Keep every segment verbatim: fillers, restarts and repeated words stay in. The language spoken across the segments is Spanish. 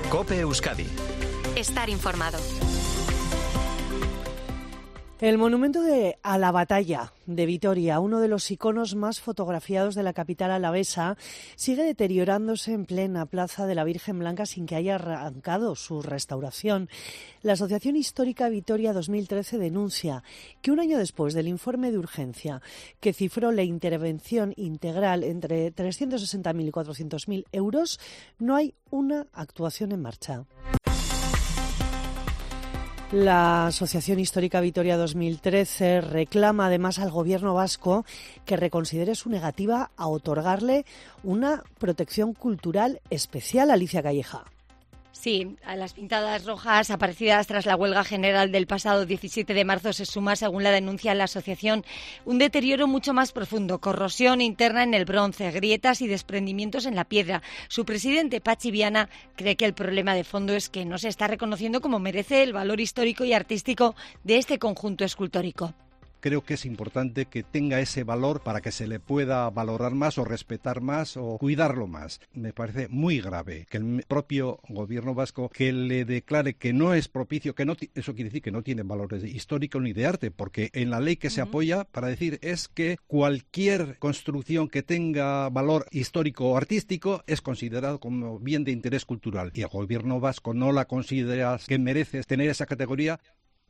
COPE Euskadi. Estar informado. El monumento de a la batalla de Vitoria, uno de los iconos más fotografiados de la capital alavesa, sigue deteriorándose en plena plaza de la Virgen Blanca sin que haya arrancado su restauración. La Asociación Histórica Vitoria dos mil trece denuncia que un año después del informe de urgencia que cifró la intervención integral entre trescientos sesenta mil y cuatrocientos mil euros, no hay una actuación en marcha. La Asociación Histórica Vitoria dos mil trece reclama además al Gobierno vasco que reconsidere su negativa a otorgarle una protección cultural especial a Alicia Calleja. Sí, a las pintadas rojas aparecidas tras la huelga general del pasado diecisiete de marzo se suma, según la denuncia la asociación, un deterioro mucho más profundo, corrosión interna en el bronce, grietas y desprendimientos en la piedra. Su presidente, Patxi Viana, cree que el problema de fondo es que no se está reconociendo como merece el valor histórico y artístico de este conjunto escultórico. Creo que es importante que tenga ese valor para que se le pueda valorar más o respetar más o cuidarlo más. Me parece muy grave que el propio gobierno vasco que le declare que no es propicio, que no eso quiere decir que no tiene valores históricos ni de arte, porque en la ley que se apoya para decir es que cualquier construcción que tenga valor histórico o artístico es considerado como bien de interés cultural y el gobierno vasco no la considera que merece tener esa categoría.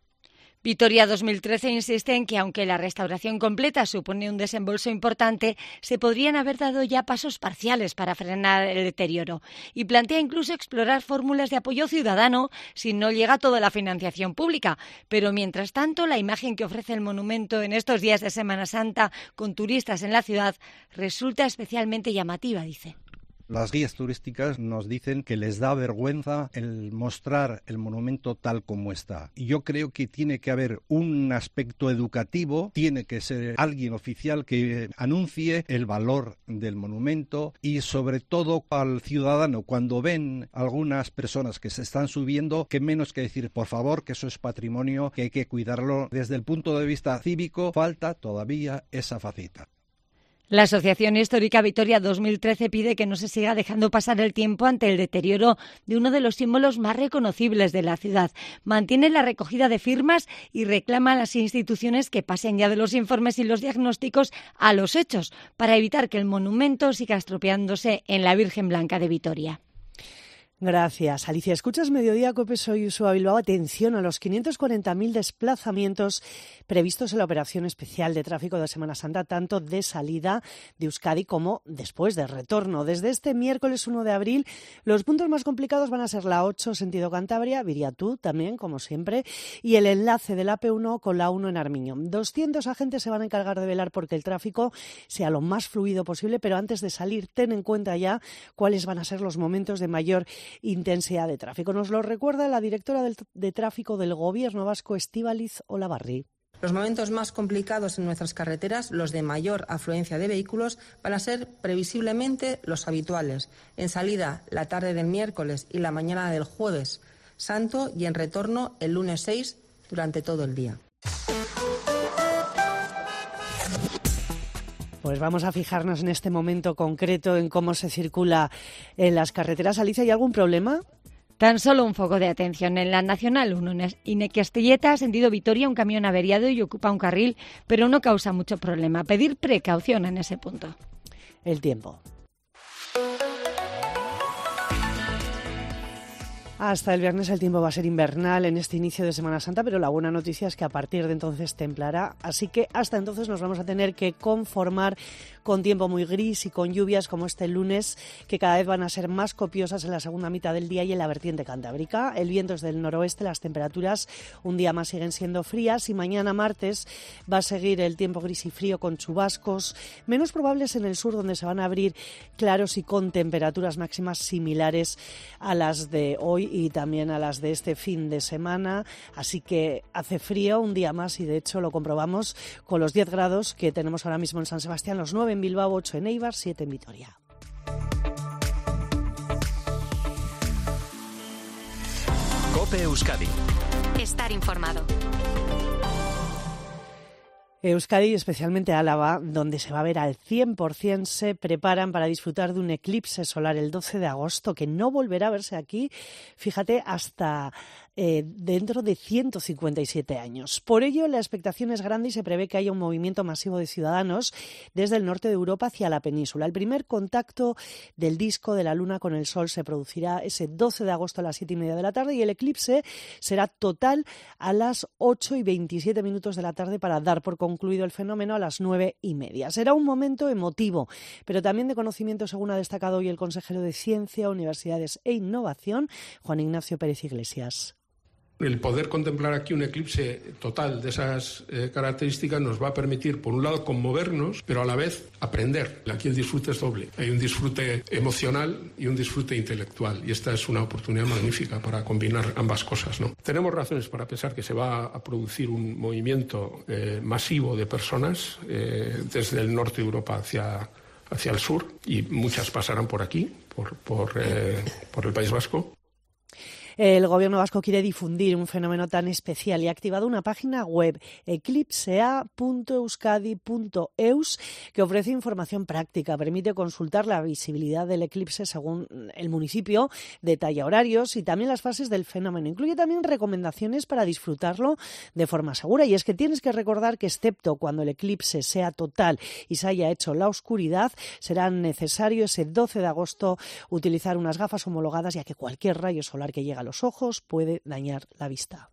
Vitoria dos mil trece insiste en que, aunque la restauración completa supone un desembolso importante, se podrían haber dado ya pasos parciales para frenar el deterioro y plantea incluso explorar fórmulas de apoyo ciudadano si no llega toda la financiación pública. Pero, mientras tanto, la imagen que ofrece el monumento en estos días de Semana Santa con turistas en la ciudad resulta especialmente llamativa, dice. Las guías turísticas nos dicen que les da vergüenza el mostrar el monumento tal como está. Y yo creo que tiene que haber un aspecto educativo, tiene que ser alguien oficial que anuncie el valor del monumento y sobre todo al ciudadano, cuando ven algunas personas que se están subiendo, que menos que decir por favor que eso es patrimonio, que hay que cuidarlo. Desde el punto de vista cívico falta todavía esa faceta. La Asociación Histórica Vitoria dos mil trece pide que no se siga dejando pasar el tiempo ante el deterioro de uno de los símbolos más reconocibles de la ciudad. Mantiene la recogida de firmas y reclama a las instituciones que pasen ya de los informes y los diagnósticos a los hechos para evitar que el monumento siga estropeándose en la Virgen Blanca de Vitoria. Gracias, Alicia. Escuchas Mediodía COPE, soy Ursula Bilbao. Atención a los quinientos cuarenta mil desplazamientos previstos en la operación especial de tráfico de Semana Santa, tanto de salida de Euskadi como después de retorno. Desde este miércoles uno de abril, los puntos más complicados van a ser la ocho, sentido Cantabria, Viriatú también, como siempre, y el enlace de la A P uno con la uno en Armiño. doscientos agentes se van a encargar de velar porque el tráfico sea lo más fluido posible, pero antes de salir, ten en cuenta ya cuáles van a ser los momentos de mayor intensidad de tráfico. Nos lo recuerda la directora del, de tráfico del Gobierno vasco, Estíbaliz Olavarri. Los momentos más complicados en nuestras carreteras, los de mayor afluencia de vehículos, van a ser previsiblemente los habituales. En salida, la tarde del miércoles y la mañana del jueves santo y en retorno el lunes seis durante todo el día. Pues vamos a fijarnos en este momento concreto en cómo se circula en las carreteras. Alicia, ¿hay algún problema? Tan solo un foco de atención en la Nacional uno en Castelleta, sentido Vitoria, un camión averiado y ocupa un carril, pero no causa mucho problema. Pedir precaución en ese punto. El tiempo. Hasta el viernes el tiempo va a ser invernal en este inicio de Semana Santa, pero la buena noticia es que a partir de entonces templará, así que hasta entonces nos vamos a tener que conformar con tiempo muy gris y con lluvias como este lunes, que cada vez van a ser más copiosas en la segunda mitad del día y en la vertiente cantábrica. El viento es del noroeste, las temperaturas un día más siguen siendo frías y mañana martes va a seguir el tiempo gris y frío con chubascos, menos probables en el sur donde se van a abrir claros y con temperaturas máximas similares a las de hoy y también a las de este fin de semana, así que hace frío un día más y de hecho lo comprobamos con los diez grados que tenemos ahora mismo en San Sebastián, los nueve en Bilbao, ocho en Eibar, siete en Vitoria. COPE Euskadi. Estar informado. Euskadi y especialmente Álava, donde se va a ver al cien por ciento, se preparan para disfrutar de un eclipse solar el doce de agosto, que no volverá a verse aquí, fíjate, hasta eh, dentro de ciento cincuenta y siete años. Por ello, la expectación es grande y se prevé que haya un movimiento masivo de ciudadanos desde el norte de Europa hacia la península. El primer contacto del disco de la Luna con el Sol se producirá ese doce de agosto a las siete y media de la tarde y el eclipse será total a las ocho y veintisiete minutos de la tarde para dar por concluido el fenómeno a las nueve y media. Será un momento emotivo, pero también de conocimiento, según ha destacado hoy el consejero de Ciencia, Universidades e Innovación, Juan Ignacio Pérez Iglesias. El poder contemplar aquí un eclipse total de esas eh, características nos va a permitir, por un lado, conmovernos, pero a la vez aprender. Aquí el disfrute es doble. Hay un disfrute emocional y un disfrute intelectual. Y esta es una oportunidad magnífica para combinar ambas cosas, ¿no? Tenemos razones para pensar que se va a producir un movimiento eh, masivo de personas eh, desde el norte de Europa hacia, hacia el sur, y muchas pasarán por aquí, por, por, eh, por el País Vasco. El gobierno vasco quiere difundir un fenómeno tan especial y ha activado una página web, eclipsea punto euskadi punto eus, que ofrece información práctica. Permite consultar la visibilidad del eclipse según el municipio, detalla horarios y también las fases del fenómeno. Incluye también recomendaciones para disfrutarlo de forma segura. Y es que tienes que recordar que, excepto cuando el eclipse sea total y se haya hecho la oscuridad, será necesario ese doce de agosto utilizar unas gafas homologadas, ya que cualquier rayo solar que llegue a los ojos puede dañar la vista.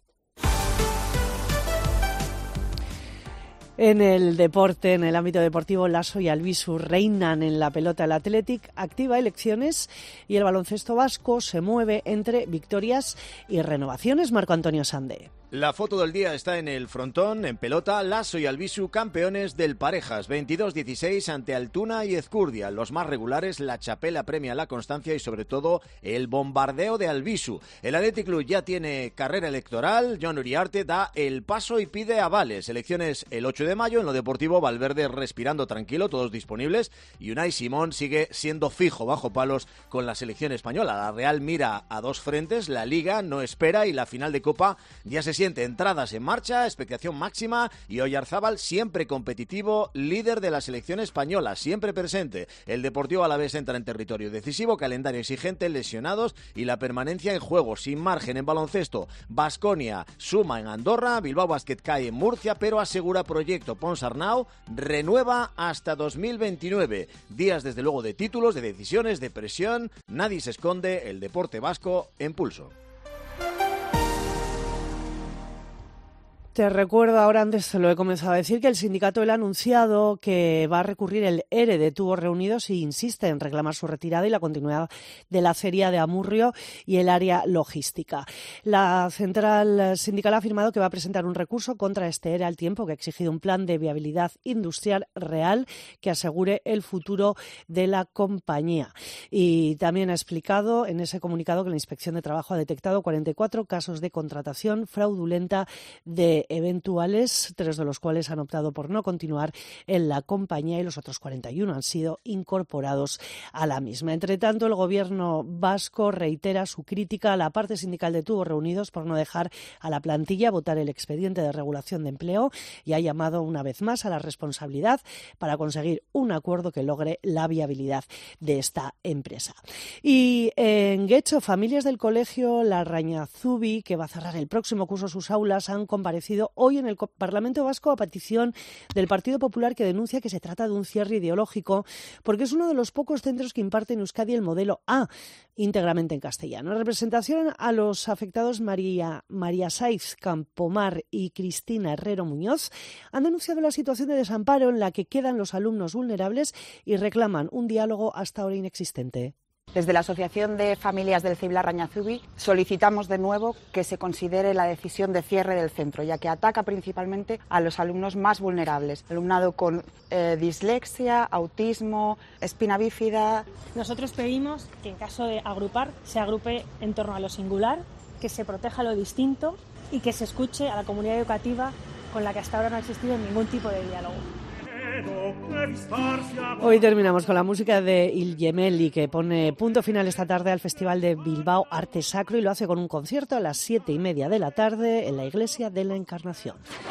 En el deporte, en el ámbito deportivo, Lasso y Albisu reinan en la pelota. El Athletic activa elecciones y el baloncesto vasco se mueve entre victorias y renovaciones. Marco Antonio Sande. La foto del día está en el frontón, en pelota, Lasso y Albisu, campeones del Parejas, veintidós dieciséis ante Altuna y Ezcurdia. Los más regulares, la chapela premia la constancia y sobre todo el bombardeo de Albisu. El Athletic Club ya tiene carrera electoral, Jon Uriarte da el paso y pide avales. Elecciones el ocho de mayo, en lo deportivo, Valverde respirando tranquilo, todos disponibles, y Unai Simón sigue siendo fijo bajo palos con la selección española. La Real mira a dos frentes, la Liga no espera y la final de Copa ya se siente. Entradas en marcha, expectación máxima y Oyarzábal siempre competitivo, líder de la selección española, siempre presente. El Deportivo Alavés entra en territorio decisivo, calendario exigente, lesionados y la permanencia en juego, sin margen en baloncesto. Baskonia suma en Andorra, Bilbao Basket cae en Murcia, pero asegura proyecto. Ponsarnau renueva hasta dos mil veintinueve. Días desde luego de títulos, de decisiones, de presión. Nadie se esconde, el deporte vasco en pulso. Te recuerdo ahora, antes te lo he comenzado a decir, que el sindicato ha anunciado que va a recurrir el E R E de Tubos Reunidos y insiste en reclamar su retirada y la continuidad de la acería de Amurrio y el área logística. La central sindical ha afirmado que va a presentar un recurso contra este E R E al tiempo que ha exigido un plan de viabilidad industrial real que asegure el futuro de la compañía. Y también ha explicado en ese comunicado que la Inspección de Trabajo ha detectado cuarenta y cuatro casos de contratación fraudulenta de eventuales, tres de los cuales han optado por no continuar en la compañía y los otros cuarenta y uno han sido incorporados a la misma. Entre tanto, el gobierno vasco reitera su crítica a la parte sindical de Tubos Reunidos por no dejar a la plantilla votar el expediente de regulación de empleo y ha llamado una vez más a la responsabilidad para conseguir un acuerdo que logre la viabilidad de esta empresa. Y en Guecho, familias del colegio Larrañazubi, que va a cerrar el próximo curso sus aulas, han comparecido hoy en el Parlamento Vasco a petición del Partido Popular, que denuncia que se trata de un cierre ideológico porque es uno de los pocos centros que imparte en Euskadi el modelo A, íntegramente en castellano. En representación a los afectados, María, María Saiz Campomar y Cristina Herrero Muñoz han denunciado la situación de desamparo en la que quedan los alumnos vulnerables y reclaman un diálogo hasta ahora inexistente. Desde la Asociación de Familias del C I B Larrañazubi solicitamos de nuevo que se considere la decisión de cierre del centro, ya que ataca principalmente a los alumnos más vulnerables, alumnado con eh, dislexia, autismo, espina bífida. Nosotros pedimos que en caso de agrupar, se agrupe en torno a lo singular, que se proteja lo distinto y que se escuche a la comunidad educativa con la que hasta ahora no ha existido ningún tipo de diálogo. Hoy terminamos con la música de Il Gemelli, que pone punto final esta tarde al Festival de Bilbao Arte Sacro y lo hace con un concierto a las siete y media de la tarde en la Iglesia de la Encarnación.